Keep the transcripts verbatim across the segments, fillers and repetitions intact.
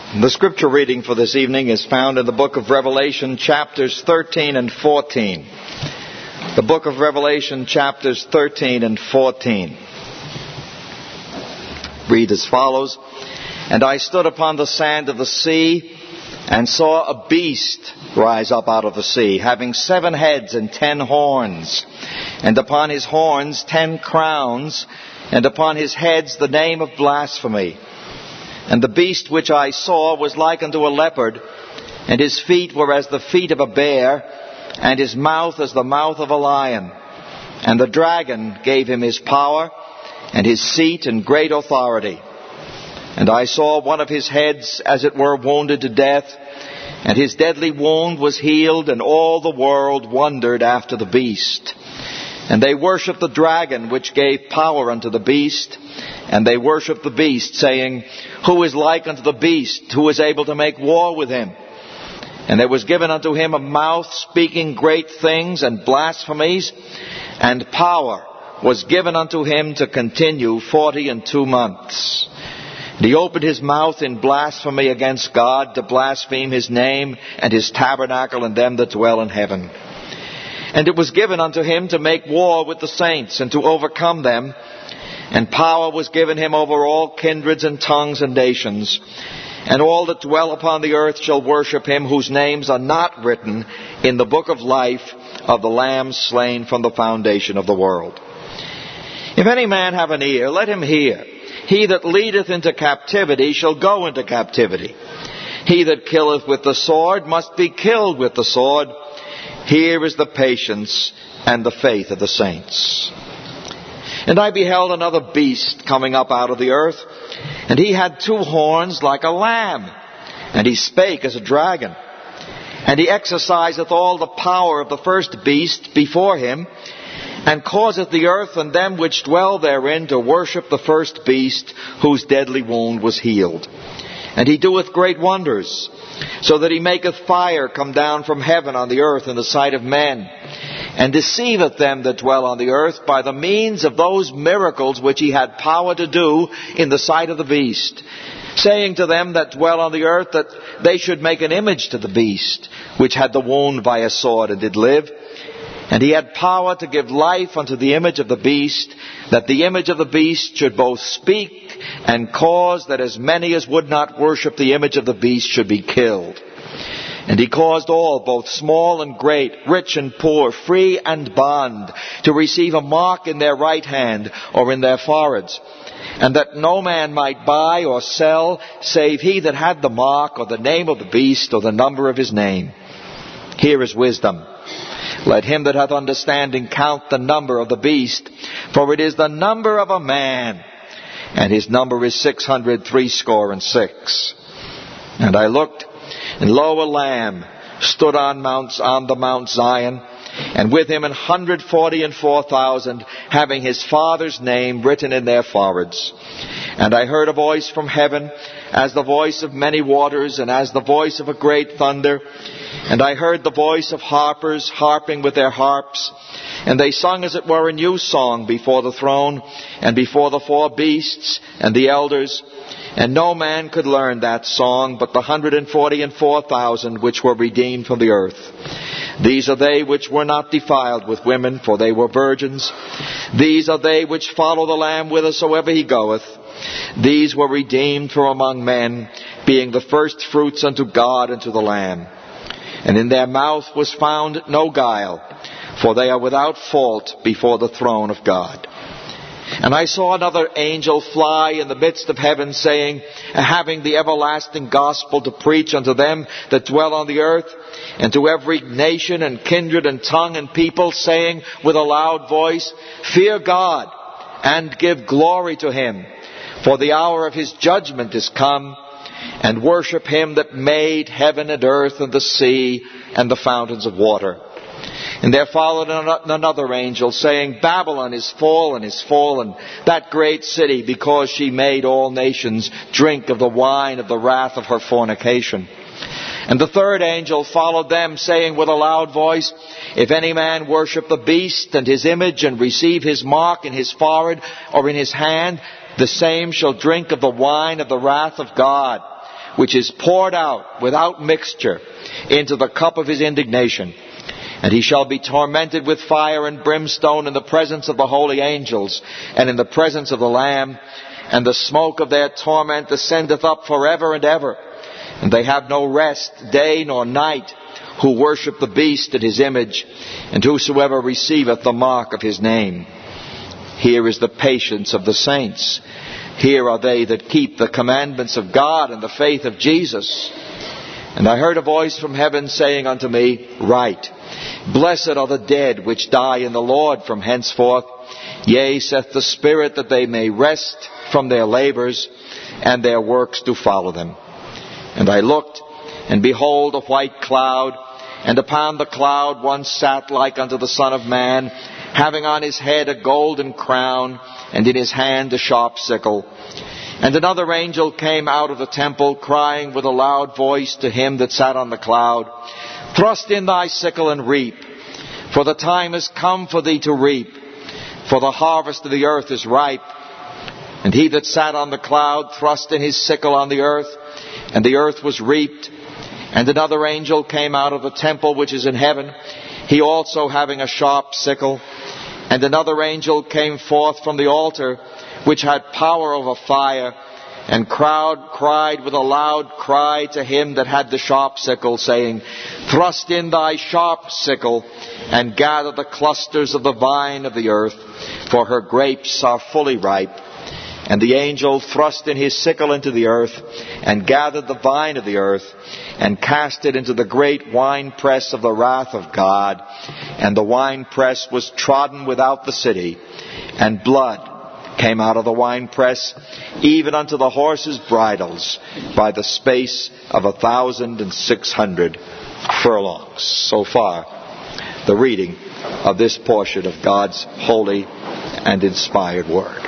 The scripture reading for this evening is found in the book of Revelation, chapters thirteen and fourteen. The book of Revelation, chapters thirteen and fourteen. Read as follows. And I stood upon the sand of the sea, and saw a beast rise up out of the sea, having seven heads and ten horns, and upon his horns ten crowns, and upon his heads the name of blasphemy. And the beast which I saw was like unto a leopard, and his feet were as the feet of a bear, and his mouth as the mouth of a lion. And the dragon gave him his power, and his seat and great authority. And I saw one of his heads as it were wounded to death, and his deadly wound was healed, and all the world wondered after the beast. And they worshipped the dragon which gave power unto the beast, and they worshipped the beast, saying, Who is like unto the beast? Who is able to make war with him? And there was given unto him a mouth speaking great things and blasphemies, and power was given unto him to continue forty and two months. And he opened his mouth in blasphemy against God, to blaspheme his name and his tabernacle and them that dwell in heaven. And it was given unto him to make war with the saints, and to overcome them. And power was given him over all kindreds and tongues and nations. And all that dwell upon the earth shall worship him, whose names are not written in the book of life of the Lamb slain from the foundation of the world. If any man have an ear, let him hear. He that leadeth into captivity shall go into captivity. He that killeth with the sword must be killed with the sword. Here is the patience and the faith of the saints. And I beheld another beast coming up out of the earth, and he had two horns like a lamb, and he spake as a dragon. And he exerciseth all the power of the first beast before him, and causeth the earth and them which dwell therein to worship the first beast, whose deadly wound was healed. And he doeth great wonders, so that he maketh fire come down from heaven on the earth in the sight of men, and deceiveth them that dwell on the earth by the means of those miracles which he had power to do in the sight of the beast, saying to them that dwell on the earth that they should make an image to the beast, which had the wound by a sword and did live. And he had power to give life unto the image of the beast, that the image of the beast should both speak and cause that as many as would not worship the image of the beast should be killed. And he caused all, both small and great, rich and poor, free and bond, to receive a mark in their right hand or in their foreheads, and that no man might buy or sell, save he that had the mark or the name of the beast or the number of his name. Here is wisdom. Let him that hath understanding count the number of the beast, for it is the number of a man, and his number is six hundred threescore and six. And I looked, and lo, a lamb stood on Mount on the Mount Zion, and with him an hundred forty and four thousand, having his father's name written in their foreheads. And I heard a voice from heaven, as the voice of many waters, and as the voice of a great thunder. And I heard the voice of harpers harping with their harps. And they sung as it were a new song before the throne, and before the four beasts, and the elders. And no man could learn that song, but the hundred and forty and four thousand which were redeemed from the earth. These are they which were not defiled with women, for they were virgins. These are they which follow the Lamb whithersoever he goeth. These were redeemed from among men, being the first fruits unto God and to the Lamb. And in their mouth was found no guile, for they are without fault before the throne of God. And I saw another angel fly in the midst of heaven, saying, having the everlasting gospel to preach unto them that dwell on the earth, and to every nation and kindred and tongue and people, saying with a loud voice, Fear God, and give glory to him, for the hour of his judgment is come, and worship him that made heaven and earth and the sea and the fountains of water. And there followed another angel, saying, Babylon is fallen, is fallen, that great city, because she made all nations drink of the wine of the wrath of her fornication. And the third angel followed them, saying with a loud voice, If any man worship the beast and his image, and receive his mark in his forehead or in his hand, the same shall drink of the wine of the wrath of God, which is poured out without mixture into the cup of his indignation. And he shall be tormented with fire and brimstone in the presence of the holy angels and in the presence of the Lamb. And the smoke of their torment ascendeth up forever and ever. And they have no rest, day nor night, who worship the beast and his image, and whosoever receiveth the mark of his name. Here is the patience of the saints. Here are they that keep the commandments of God and the faith of Jesus. And I heard a voice from heaven saying unto me, Write, Blessed are the dead which die in the Lord from henceforth. Yea, saith the Spirit, that they may rest from their labors, and their works do follow them. And I looked, and behold a white cloud, and upon the cloud one sat like unto the Son of Man, having on his head a golden crown, and in his hand a sharp sickle. And another angel came out of the temple, crying with a loud voice to him that sat on the cloud, Thrust in thy sickle and reap, for the time is come for thee to reap, for the harvest of the earth is ripe. And he that sat on the cloud thrust in his sickle on the earth, and the earth was reaped. And another angel came out of the temple which is in heaven, he also having a sharp sickle. And another angel came forth from the altar, which had power over fire, and crowd cried with a loud cry to him that had the sharp sickle, saying, Thrust in thy sharp sickle, and gather the clusters of the vine of the earth, for her grapes are fully ripe. And the angel thrust in his sickle into the earth, and gathered the vine of the earth, and cast it into the great winepress of the wrath of God. And the winepress was trodden without the city, and blood came out of the winepress, even unto the horses' bridles, by the space of a thousand and six hundred furlongs. So far, the reading of this portion of God's holy and inspired Word.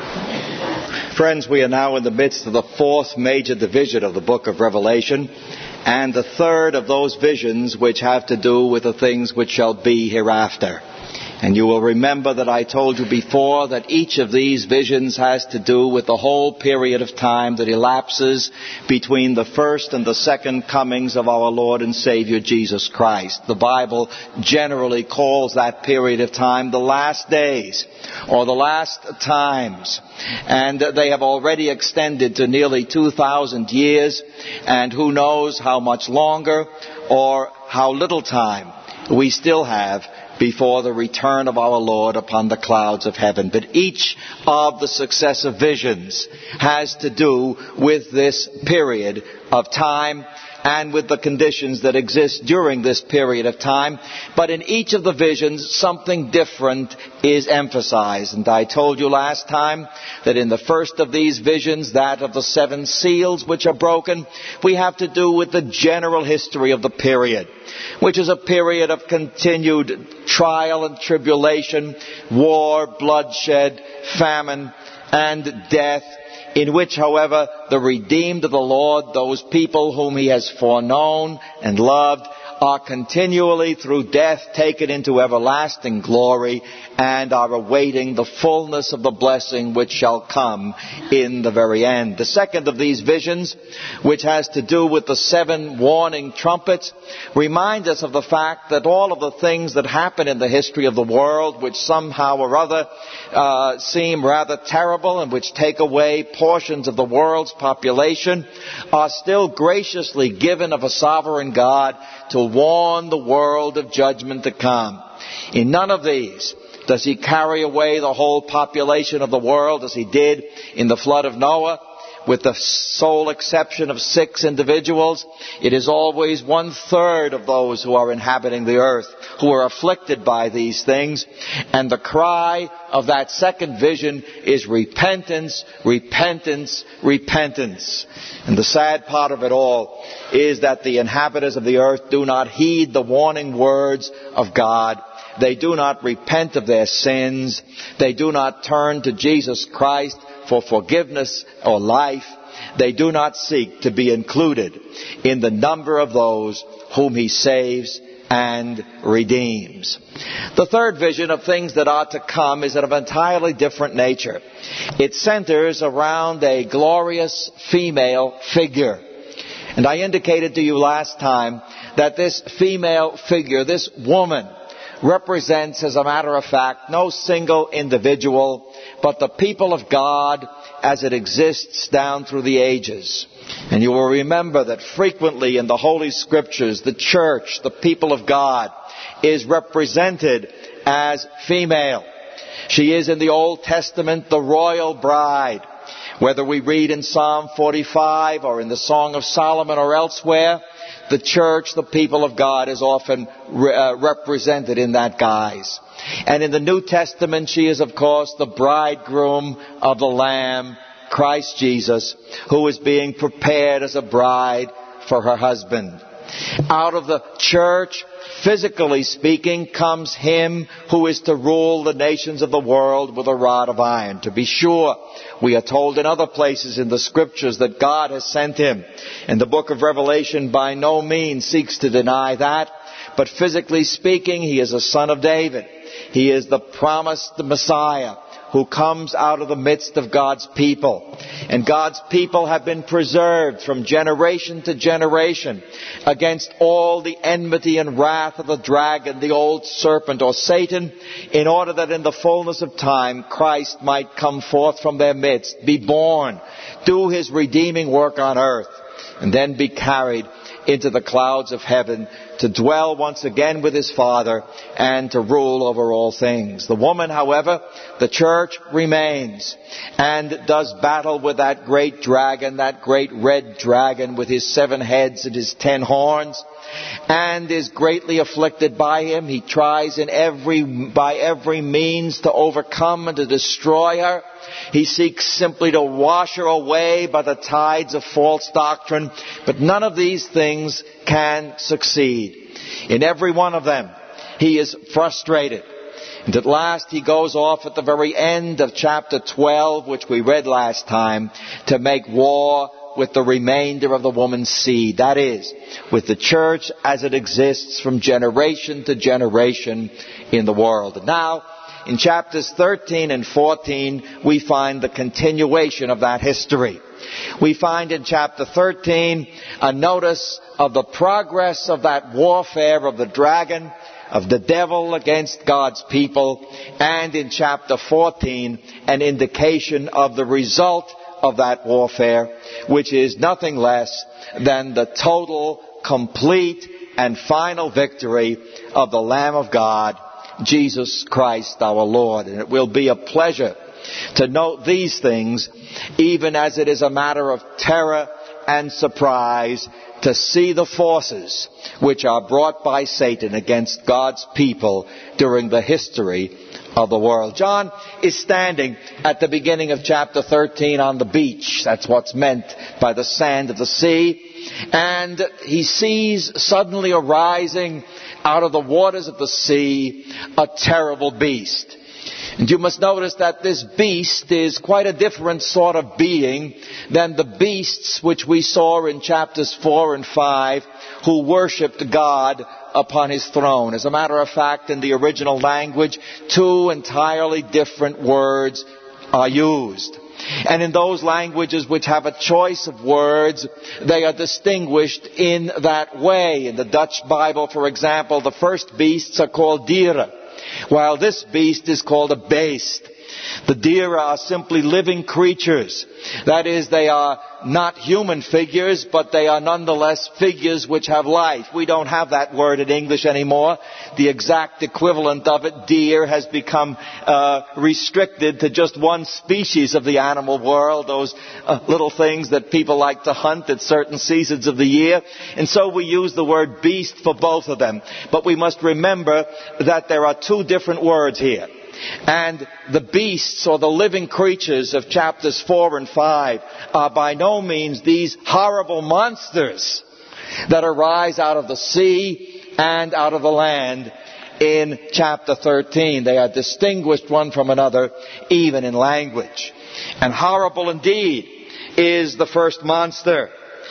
Friends, we are now in the midst of the fourth major division of the book of Revelation, and the third of those visions which have to do with the things which shall be hereafter. And you will remember that I told you before that each of these visions has to do with the whole period of time that elapses between the first and the second comings of our Lord and Savior Jesus Christ. The Bible generally calls that period of time the last days, or the last times. And they have already extended to nearly two thousand years, and who knows how much longer or how little time we still have before the return of our Lord upon the clouds of heaven. But each of the successive visions has to do with this period of time and with the conditions that exist during this period of time. But in each of the visions, something different is emphasized. And I told you last time that in the first of these visions, that of the seven seals which are broken, we have to do with the general history of the period, which is a period of continued trial and tribulation, war, bloodshed, famine, and death, in which, however, the redeemed of the Lord, those people whom He has foreknown and loved, are continually through death taken into everlasting glory and are awaiting the fullness of the blessing which shall come in the very end. The second of these visions, which has to do with the seven warning trumpets, reminds us of the fact that all of the things that happen in the history of the world, which somehow or other uh, seem rather terrible and which take away portions of the world's population, are still graciously given of a sovereign God to warn the world of judgment to come. In none of these does He carry away the whole population of the world as He did in the flood of Noah, with the sole exception of six individuals. It is always one third of those who are inhabiting the earth who are afflicted by these things. And the cry of that second vision is repentance, repentance, repentance. And the sad part of it all is that the inhabitants of the earth do not heed the warning words of God. They do not repent of their sins. They do not turn to Jesus Christ for forgiveness or life. They do not seek to be included in the number of those whom He saves and redeems. The third vision of things that are to come is of an entirely different nature. It centers around a glorious female figure. And I indicated to you last time that this female figure, this woman, represents, as a matter of fact, no single individual, but the people of God as it exists down through the ages. And you will remember that frequently in the Holy Scriptures, the church, the people of God, is represented as female. She is in the Old Testament the royal bride. Whether we read in Psalm forty-five or in the Song of Solomon or elsewhere, the church, the people of God, is often re- uh, represented in that guise. And in the New Testament, she is, of course, the bridegroom of the Lamb, Christ Jesus, who is being prepared as a bride for her husband. Out of the church, physically speaking, comes him who is to rule the nations of the world with a rod of iron. To be sure, we are told in other places in the Scriptures that God has sent him. And the book of Revelation by no means seeks to deny that. But physically speaking, he is a son of David. He is the promised Messiah who comes out of the midst of God's people. And God's people have been preserved from generation to generation against all the enmity and wrath of the dragon, the old serpent or Satan, in order that in the fullness of time Christ might come forth from their midst, be born, do his redeeming work on earth, and then be carried into the clouds of heaven to dwell once again with his Father and to rule over all things. The woman, however, the church, remains and does battle with that great dragon, that great red dragon with his seven heads and his ten horns, and is greatly afflicted by him. He tries in every, by every means to overcome and to destroy her. He seeks simply to wash her away by the tides of false doctrine, but none of these things can succeed. In every one of them, he is frustrated. And at last he goes off at the very end of chapter twelve, which we read last time, to make war with the remainder of the woman's seed. That is, with the church as it exists from generation to generation in the world. And now, in chapters thirteen and fourteen, we find the continuation of that history. We find in chapter thirteen a notice of the progress of that warfare of the dragon, of the devil against God's people, and in chapter fourteen an indication of the result of that warfare, which is nothing less than the total, complete, and final victory of the Lamb of God, Jesus Christ our Lord. And it will be a pleasure to note these things, even as it is a matter of terror and surprise to see the forces which are brought by Satan against God's people during the history of the world. John is standing at the beginning of chapter thirteen on the beach. That's what's meant by the sand of the sea. And he sees suddenly arising out of the waters of the sea a terrible beast. And you must notice that this beast is quite a different sort of being than the beasts which we saw in chapters four and five who worshipped God upon his throne. As a matter of fact, in the original language, two entirely different words are used. And in those languages which have a choice of words, they are distinguished in that way. In the Dutch Bible, for example, the first beasts are called dieren, while this beast is called a beest. The deer are simply living creatures. That is, they are not human figures, but they are nonetheless figures which have life. We don't have that word in English anymore. The exact equivalent of it, deer, has become uh, restricted to just one species of the animal world, those uh, little things that people like to hunt at certain seasons of the year. And so we use the word beast for both of them. But we must remember that there are two different words here. And the beasts, or the living creatures of chapters four and five, are by no means these horrible monsters that arise out of the sea and out of the land in chapter thirteen. They are distinguished one from another, even in language. And horrible indeed is the first monster.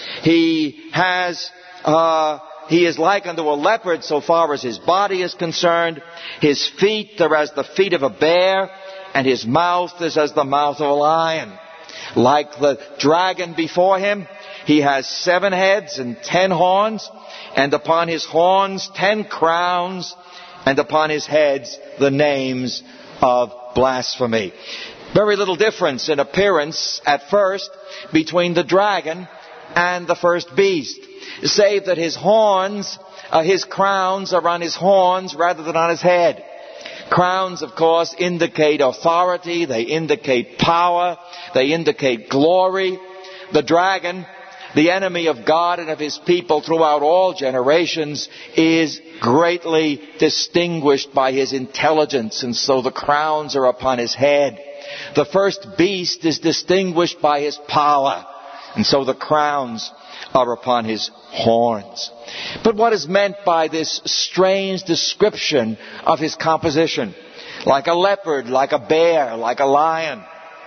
He has... Uh, He is like unto a leopard so far as his body is concerned. His feet are as the feet of a bear, and his mouth is as the mouth of a lion. Like the dragon before him, He has seven heads and ten horns, and upon his horns ten crowns, and upon his heads the names of blasphemy. Very little difference in appearance at first between the dragon and the first beast, save that his horns, uh, his crowns are on his horns rather than on his head. Crowns, of course, indicate authority, they indicate power, they indicate glory. The dragon, the enemy of God and of his people throughout all generations, is greatly distinguished by his intelligence, and so the crowns are upon his head. The first beast is distinguished by his power, and so the crowns are upon his horns. But what is meant by this strange description of his composition? Like a leopard, like a bear, like a lion.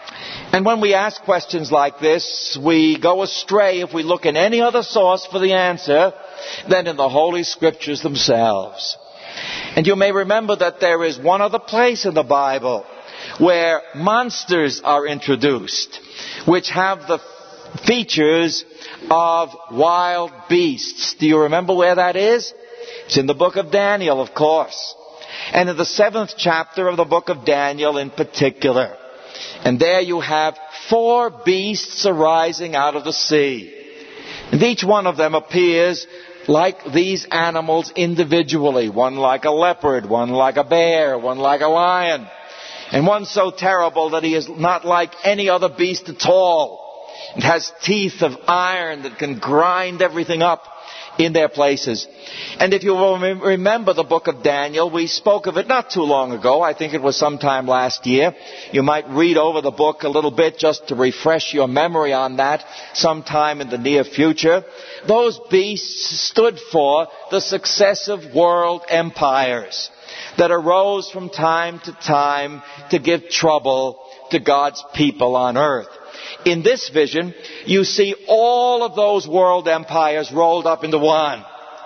And when we ask questions like this, we go astray if we look in any other source for the answer than in the Holy Scriptures themselves. And you may remember that there is one other place in the Bible where monsters are introduced, which have the features of wild beasts. Do you remember where that is? It's in the book of Daniel, of course. And in the seventh chapter of the book of Daniel in particular. And there you have four beasts arising out of the sea. And each one of them appears like these animals individually. One like a leopard, one like a bear, one like a lion. And one so terrible that he is not like any other beast at all. It has teeth of iron that can grind everything up in their places. And if you will remember the book of Daniel, we spoke of it not too long ago. I think it was sometime last year. You might read over the book a little bit just to refresh your memory on that sometime in the near future. Those beasts stood for the successive world empires that arose from time to time to give trouble to God's people on earth. In this vision, you see all of those world empires rolled up into one.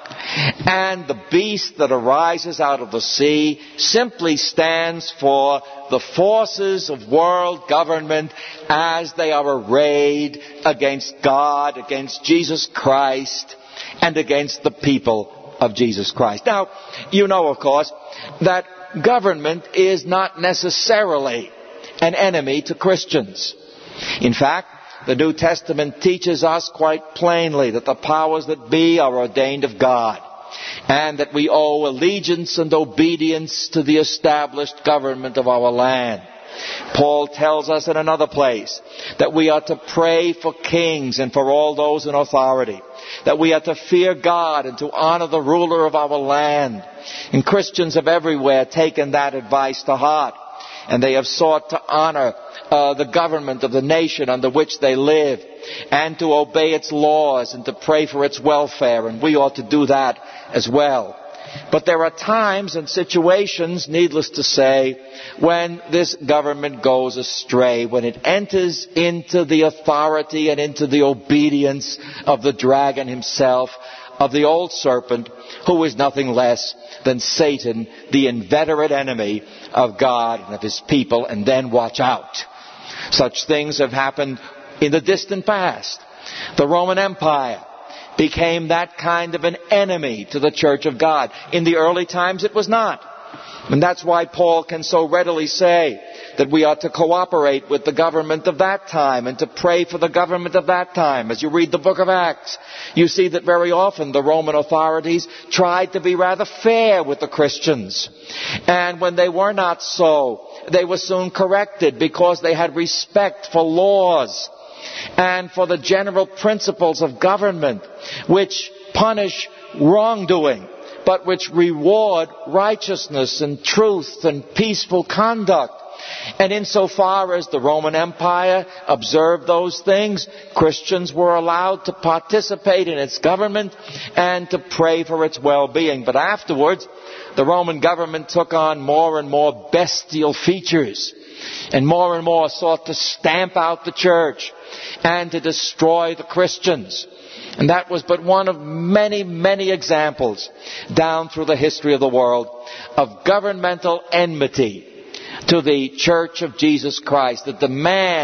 And the beast that arises out of the sea simply stands for the forces of world government as they are arrayed against God, against Jesus Christ, and against the people of Jesus Christ. Now, you know, of course, that government is not necessarily an enemy to Christians. In fact, the New Testament teaches us quite plainly that the powers that be are ordained of God, and that we owe allegiance and obedience to the established government of our land. Paul tells us in another place that we are to pray for kings and for all those in authority, that we are to fear God and to honor the ruler of our land. And Christians have everywhere taken that advice to heart, and they have sought to honor uh, the government of the nation under which they live, and to obey its laws and to pray for its welfare, and we ought to do that as well. But there are times and situations, needless to say, when this government goes astray, when it enters into the authority and into the obedience of the dragon himself, of the old serpent, who is nothing less than Satan, the inveterate enemy of God and of his people. And then watch out. Such things have happened in the distant past. The Roman Empire became that kind of an enemy to the Church of God. In the early times it was not. And that's why Paul can so readily say that we ought to cooperate with the government of that time and to pray for the government of that time. As you read the book of Acts, you see that very often the Roman authorities tried to be rather fair with the Christians. And when they were not so, they were soon corrected because they had respect for laws and for the general principles of government, which punish wrongdoing, but which reward righteousness and truth and peaceful conduct. And insofar as the Roman Empire observed those things, Christians were allowed to participate in its government and to pray for its well-being. But afterwards, the Roman government took on more and more bestial features, and more and more sought to stamp out the church and to destroy the Christians. And that was but one of many, many examples down through the history of the world of governmental enmity to the Church of Jesus Christ, that demand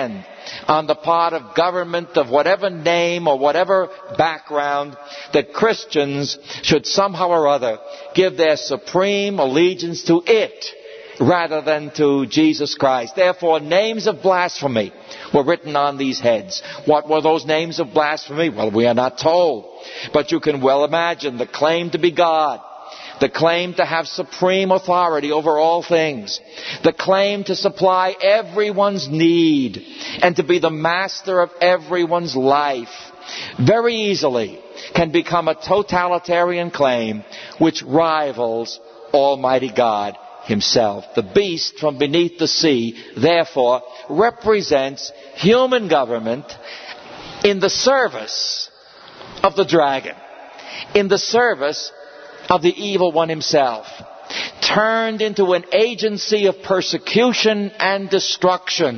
on the part of government of whatever name or whatever background that Christians should somehow or other give their supreme allegiance to it rather than to Jesus Christ. Therefore, names of blasphemy were written on these heads. What were those names of blasphemy? Well, we are not told. But you can well imagine the claim to be God, the claim to have supreme authority over all things, the claim to supply everyone's need and to be the master of everyone's life, very easily can become a totalitarian claim which rivals Almighty God Himself. The beast from beneath the sea, therefore, represents human government in the service of the dragon, in the service of the evil one himself, turned into an agency of persecution and destruction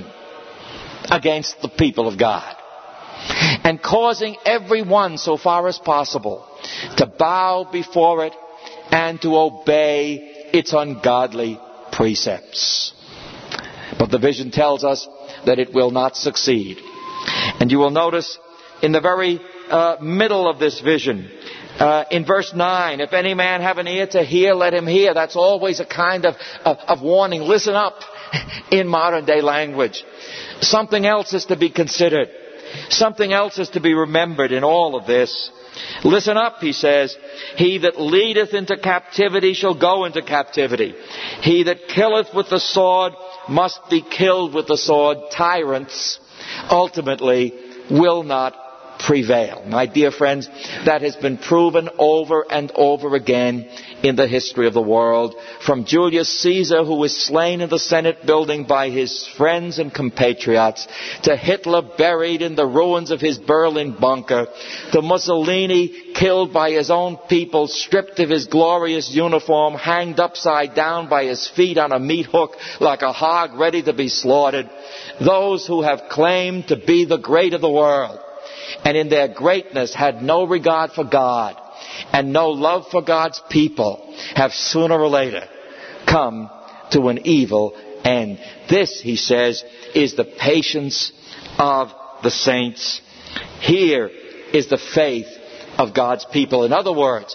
against the people of God, and causing everyone, so far as possible, to bow before it and to obey its ungodly precepts. But the vision tells us that it will not succeed. And you will notice in the very uh, middle of this vision, uh, in verse nine, if any man have an ear to hear, let him hear. That's always a kind of, of, of warning. Listen up in modern day language. Something else is to be considered. Something else is to be remembered in all of this. Listen up, he says, he that leadeth into captivity shall go into captivity. He that killeth with the sword must be killed with the sword. Tyrants ultimately will not prevail. My dear friends, that has been proven over and over again in the history of the world. From Julius Caesar, who was slain in the Senate building by his friends and compatriots, to Hitler buried in the ruins of his Berlin bunker, to Mussolini killed by his own people, stripped of his glorious uniform, hanged upside down by his feet on a meat hook like a hog ready to be slaughtered. Those who have claimed to be the great of the world, and in their greatness had no regard for God and no love for God's people, have sooner or later come to an evil end. This, he says, is the patience of the saints. Here is the faith of God's people. In other words,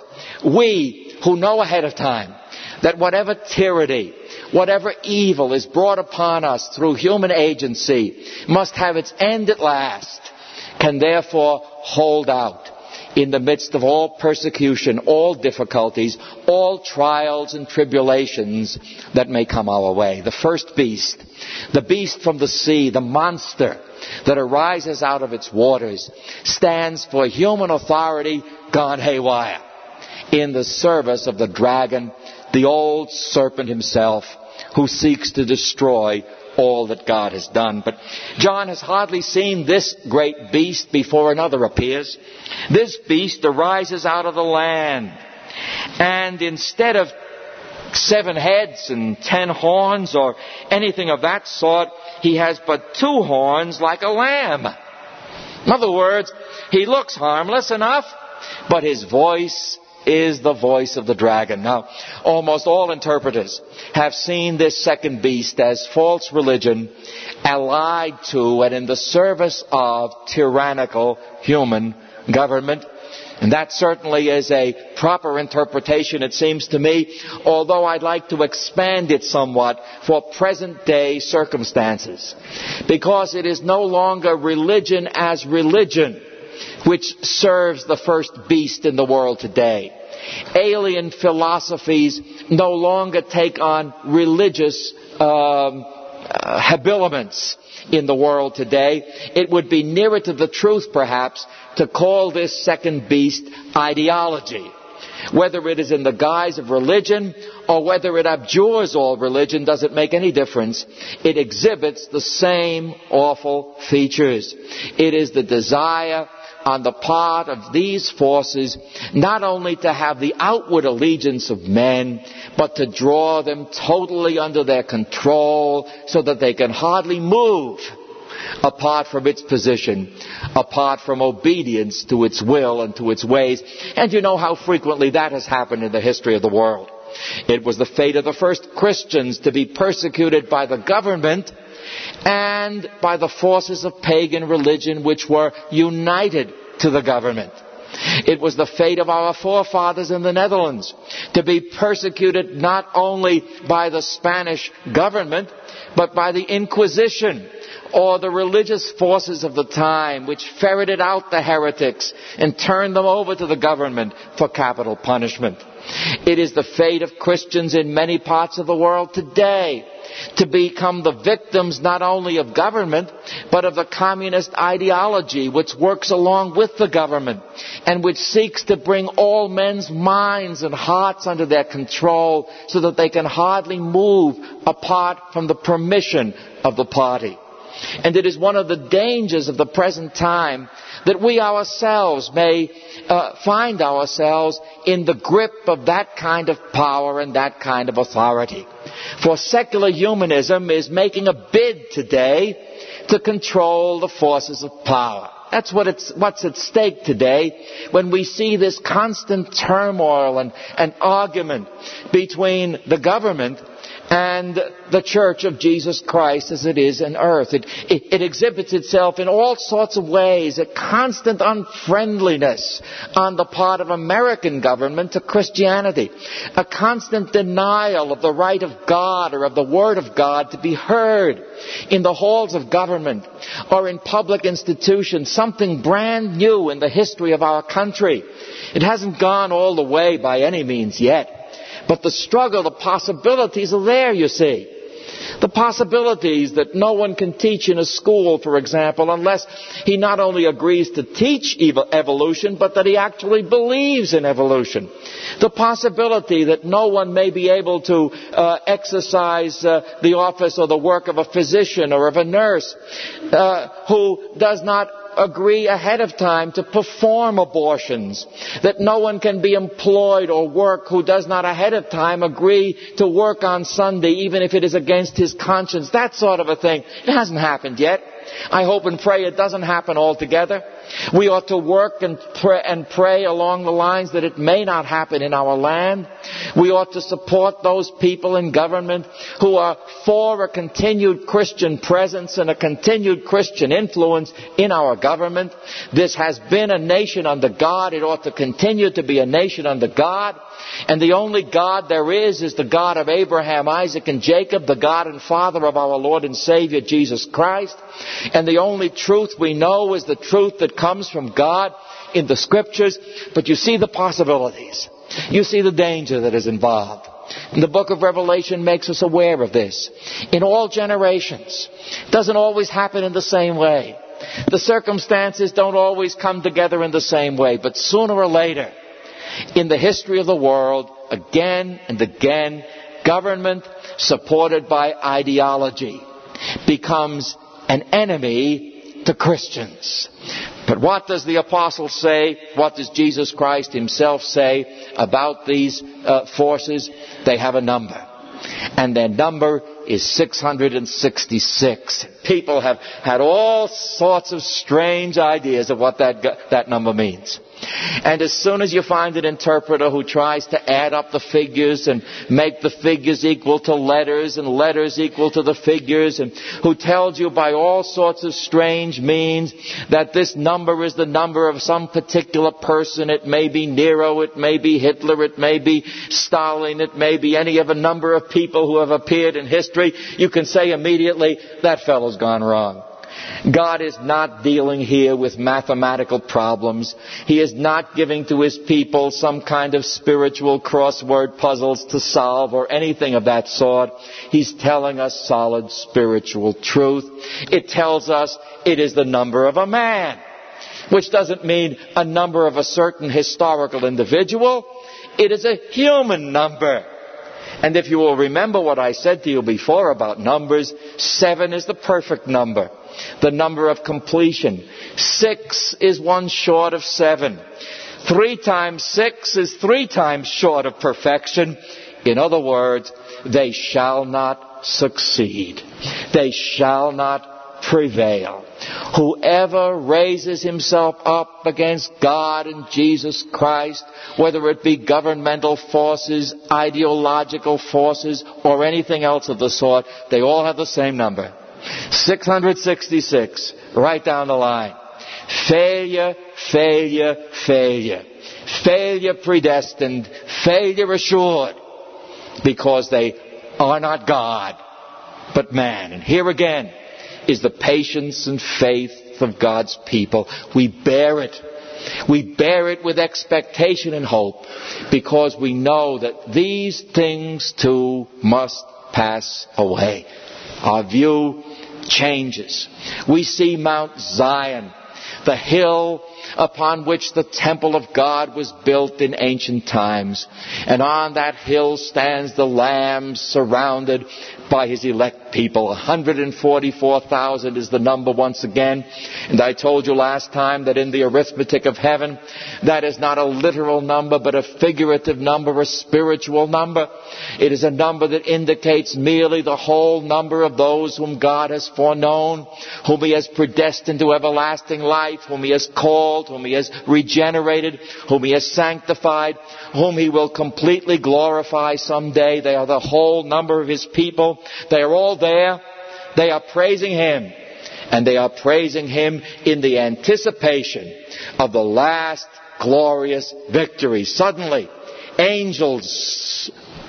we who know ahead of time that whatever tyranny, whatever evil is brought upon us through human agency must have its end at last, can therefore hold out in the midst of all persecution, all difficulties, all trials and tribulations that may come our way. The first beast, the beast from the sea, the monster that arises out of its waters, stands for human authority gone haywire in the service of the dragon, the old serpent himself, who seeks to destroy all that God has done. But John has hardly seen this great beast before another appears. This beast arises out of the land, and instead of seven heads and ten horns or anything of that sort, he has but two horns like a lamb. In other words, he looks harmless enough, but his voice is the voice of the dragon. Now, almost all interpreters have seen this second beast as false religion allied to and in the service of tyrannical human government. And that certainly is a proper interpretation, it seems to me, although I'd like to expand it somewhat for present day circumstances, because it is no longer religion as religion which serves the first beast in the world today. Alien philosophies no longer take on religious um, uh, habiliments in the world today. It would be nearer to the truth, perhaps, to call this second beast ideology. Whether it is in the guise of religion or whether it abjures all religion doesn't make any difference. It exhibits the same awful features. It is the desire on the part of these forces not only to have the outward allegiance of men, but to draw them totally under their control so that they can hardly move apart from its position, apart from obedience to its will and to its ways. And you know how frequently that has happened in the history of the world. It was the fate of the first Christians to be persecuted by the government and by the forces of pagan religion which were united to the government. It was the fate of our forefathers in the Netherlands to be persecuted not only by the Spanish government, but by the Inquisition, or the religious forces of the time, which ferreted out the heretics and turned them over to the government for capital punishment. It is the fate of Christians in many parts of the world today to become the victims not only of government, but of the communist ideology which works along with the government and which seeks to bring all men's minds and hearts under their control so that they can hardly move apart from the permission of the party. And it is one of the dangers of the present time that we ourselves may uh, find ourselves in the grip of that kind of power and that kind of authority. For secular humanism is making a bid today to control the forces of power. That's what it's, what's at stake today when we see this constant turmoil and, and argument between the government and the Church of Jesus Christ as it is in earth. It, it, it exhibits itself in all sorts of ways, a constant unfriendliness on the part of American government to Christianity, a constant denial of the right of God or of the Word of God to be heard in the halls of government or in public institutions, something brand new in the history of our country. It hasn't gone all the way by any means yet. But the struggle, the possibilities are there, you see. The possibilities that no one can teach in a school, for example, unless he not only agrees to teach evolution, but that he actually believes in evolution. The possibility that no one may be able to uh, exercise uh, the office or the work of a physician or of a nurse uh, who does not agree ahead of time to perform abortions, that no one can be employed or work who does not ahead of time agree to work on Sunday even if it is against his conscience, that sort of a thing. It hasn't happened yet. I hope and pray it doesn't happen altogether. We ought to work and pray, and pray along the lines that it may not happen in our land. We ought to support those people in government who are for a continued Christian presence and a continued Christian influence in our government. This has been a nation under God. It ought to continue to be a nation under God. And the only God there is is the God of Abraham, Isaac, and Jacob, the God and Father of our Lord and Savior, Jesus Christ. And the only truth we know is the truth that comes from God in the Scriptures. But you see the possibilities. You see the danger that is involved. And the book of Revelation makes us aware of this. In all generations, it doesn't always happen in the same way. The circumstances don't always come together in the same way. But sooner or later, in the history of the world, again and again, government supported by ideology becomes an enemy to Christians. But what does the apostle say? What does Jesus Christ himself say about these uh, forces? They have a number. And their number is six hundred sixty-six. People have had all sorts of strange ideas of what that, that number means. And as soon as you find an interpreter who tries to add up the figures and make the figures equal to letters and letters equal to the figures, and who tells you by all sorts of strange means that this number is the number of some particular person, it may be Nero, it may be Hitler, it may be Stalin, it may be any of a number of people who have appeared in history, you can say immediately, that fellow's gone wrong. God is not dealing here with mathematical problems. He is not giving to His people some kind of spiritual crossword puzzles to solve or anything of that sort. He's telling us solid spiritual truth. It tells us it is the number of a man, which doesn't mean a number of a certain historical individual. It is a human number. And if you will remember what I said to you before about numbers, seven is the perfect number. The number of completion. Six is one short of seven. Three times six is three times short of perfection. In other words, they shall not succeed. They shall not prevail. Whoever raises himself up against God and Jesus Christ, whether it be governmental forces, ideological forces, or anything else of the sort, they all have the same number. six hundred sixty-six, right down the line. Failure, failure, failure. Failure predestined, failure assured, because they are not God, but man. And here again is the patience and faith of God's people. We bear it. We bear it with expectation and hope, because we know that these things too must pass away. Our view changes. We see Mount Zion, the hill upon which the temple of God was built in ancient times. And on that hill stands the Lamb, surrounded by his elect people. one hundred forty-four thousand is the number once again. And I told you last time that in the arithmetic of heaven, that is not a literal number, but a figurative number, a spiritual number. It is a number that indicates merely the whole number of those whom God has foreknown, whom he has predestined to everlasting life, whom he has called, whom he has regenerated, whom he has sanctified, whom he will completely glorify someday. They are the whole number of his people. They are all there. They are praising him. And they are praising him in the anticipation of the last glorious victory. Suddenly, angels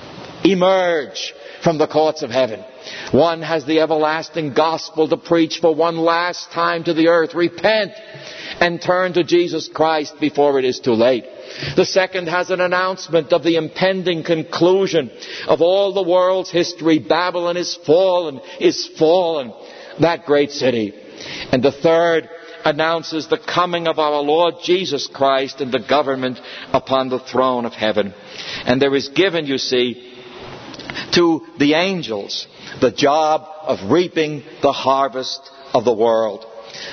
emerge from the courts of heaven. One has the everlasting gospel to preach for one last time to the earth. Repent and turn to Jesus Christ before it is too late. The second has an announcement of the impending conclusion of all the world's history. Babylon is fallen, is fallen, that great city. And the third announces the coming of our Lord Jesus Christ and the government upon the throne of heaven. And there is given, you see, to the angels the job of reaping the harvest of the world.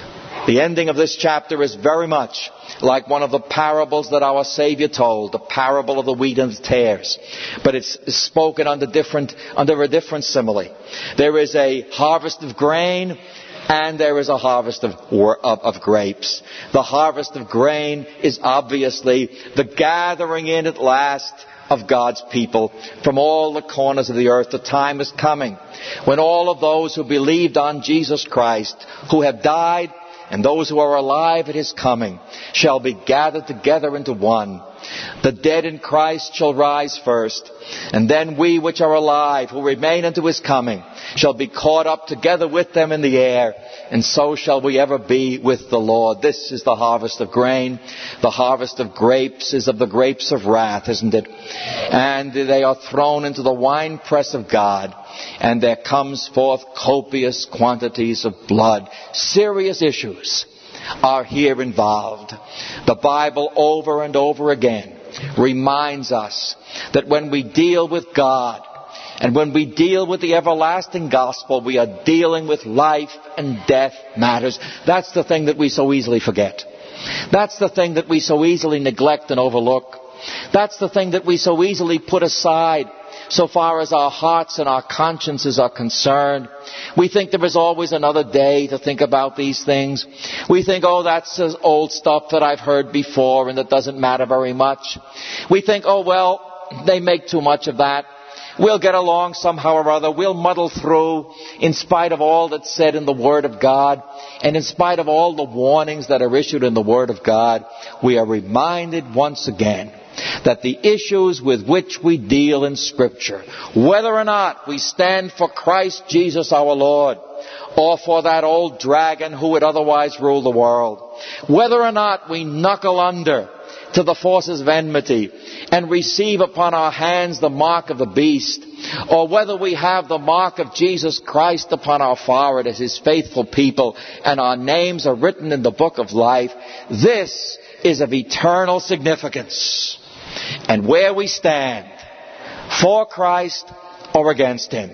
The ending of this chapter is very much like one of the parables that our Savior told, the parable of the wheat and the tares. But it's spoken under different, under a different simile. There is a harvest of grain, and there is a harvest of, of, of grapes. The harvest of grain is obviously the gathering in at last of God's people from all the corners of the earth. The time is coming when all of those who believed on Jesus Christ, who have died, and those who are alive at his coming, shall be gathered together into one. The dead in Christ shall rise first, and then we which are alive, who remain unto his coming, shall be caught up together with them in the air, and so shall we ever be with the Lord. This is the harvest of grain. The harvest of grapes is of the grapes of wrath, isn't it? And they are thrown into the winepress of God, and there comes forth copious quantities of blood. Serious issues are here involved. The Bible over and over again reminds us that when we deal with God and when we deal with the everlasting gospel, we are dealing with life and death matters. That's the thing that we so easily forget. That's the thing that we so easily neglect and overlook. That's the thing that we so easily put aside so far as our hearts and our consciences are concerned. We think there is always another day to think about these things. We think, oh, that's old stuff that I've heard before and that doesn't matter very much. We think, oh, well, they make too much of that. We'll get along somehow or other. We'll muddle through in spite of all that's said in the Word of God and in spite of all the warnings that are issued in the Word of God. We are reminded once again that the issues with which we deal in Scripture, whether or not we stand for Christ Jesus our Lord, or for that old dragon who would otherwise rule the world, whether or not we knuckle under to the forces of enmity and receive upon our hands the mark of the beast, or whether we have the mark of Jesus Christ upon our forehead as his faithful people and our names are written in the book of life, this is of eternal significance. And where we stand, for Christ or against him,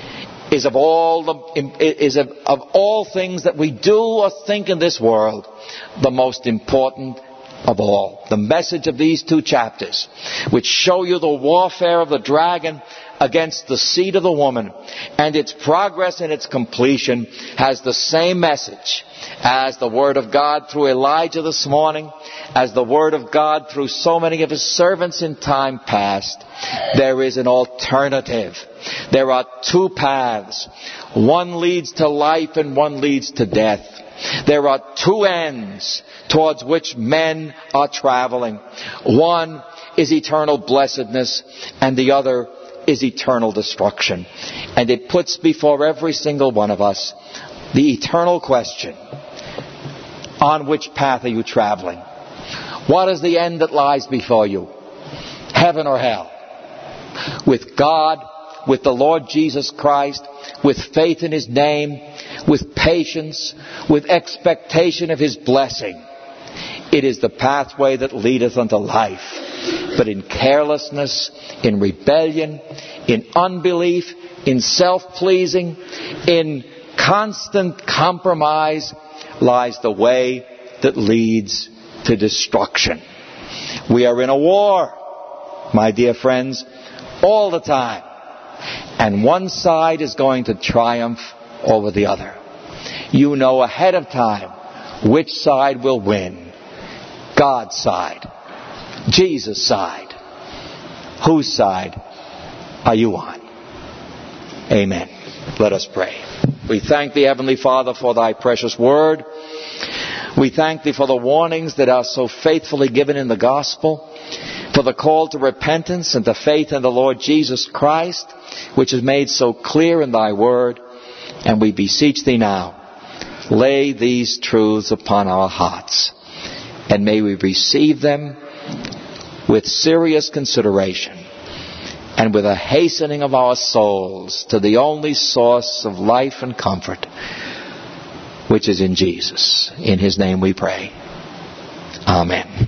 is of all the, is of, of all things that we do or think in this world, the most important of all. The message of these two chapters, which show you the warfare of the dragon against the seed of the woman, and its progress and its completion has the same message as the Word of God through Elijah this morning, as the Word of God through so many of His servants in time past. There is an alternative. There are two paths. One leads to life and one leads to death. There are two ends towards which men are traveling. One is eternal blessedness, and the other is eternal destruction. And it puts before every single one of us the eternal question: on which path are you traveling? What is the end that lies before you? Heaven or hell? With God, with the Lord Jesus Christ, with faith in His name, with patience, with expectation of His blessing. It is the pathway that leadeth unto life. But in carelessness, in rebellion, in unbelief, in self-pleasing, in constant compromise lies the way that leads to destruction. We are in a war, my dear friends, all the time. And one side is going to triumph over the other. You know ahead of time which side will win. God's side. Jesus' side. Whose side are you on? Amen. Let us pray. We thank Thee, Heavenly Father, for Thy precious Word. We thank Thee for the warnings that are so faithfully given in the Gospel, for the call to repentance and to faith in the Lord Jesus Christ, which is made so clear in Thy Word. And we beseech Thee now, lay these truths upon our hearts, and may we receive them with serious consideration and with a hastening of our souls to the only source of life and comfort, which is in Jesus. In His name we pray. Amen.